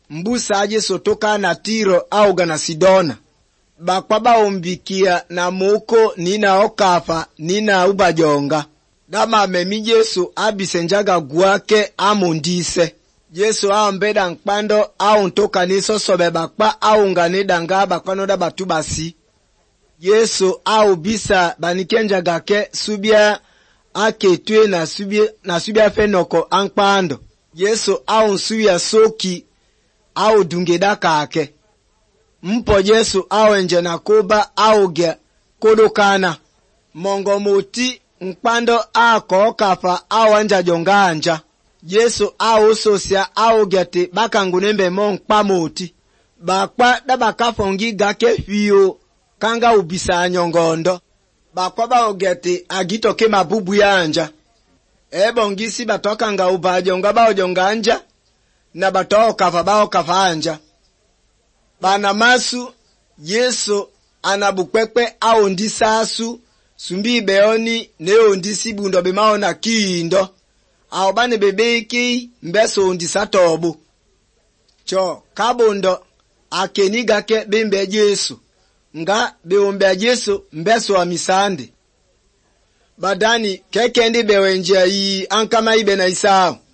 mbusa Yesu toka na Tiro au gana Sidona. Bakwa baombikia na muko nina okafa nina ubajonga. Dama memi Yesu abisenjaga guake amundise. Yesu mbeda nkpando au ntoka niso sobe bakpa au nganida nga bakwano da batubasi. Yesu bisa banikenja gake subia ake tue na subia fenoko ankpando. Yesu nsubia soki au dungeda kake. Mpo Yesu nje na koba ge kodokana. Mongo moti nkpando ako kafa anja jonga anja. Yesu sosia gete bakangunembe nkpa moti. Bakpa da bakafongi gake fiyo kanga ubisa nyongondo. Bakwa baogete agitoke mabubu ya anja. Ebongisi batoka nga ubajonga baojonga anja. Na batoka kafa anja. Bana masu Yesu anabukwepe ndisa asu sumbi beoni neo ndisi bundo bemao na kiindo. Bane bebeki mbeso ndisa tobu. Cho kabondo akeniga ke bembe Yesu. Nga beombe Yesu mbeso wa misande. Badani kekendi bewenjia ankama ibe na isao.